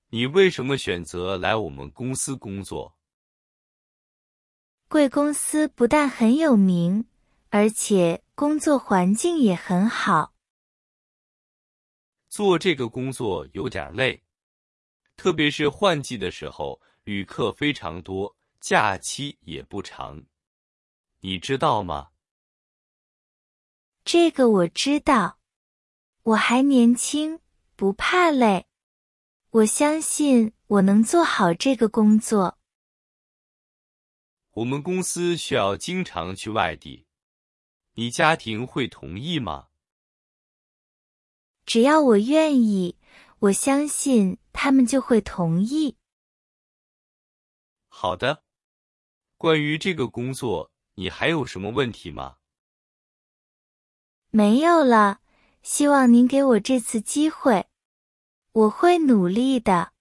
你为什么选择来我们公司工作？ 贵公司不但很有名，而且工作环境也很好。 做这个工作有点累，特别是换季的时候，旅客非常多，假期也不长。你知道吗？ 这个我知道。我还年轻，不怕累。我相信我能做好这个工作。 我们公司需要经常去外地，你家庭会同意吗？ 只要我愿意，我相信他们就会同意。 好的。关于这个工作，你还有什么问题吗？ 没有了，希望您给我这次机会。我会努力的。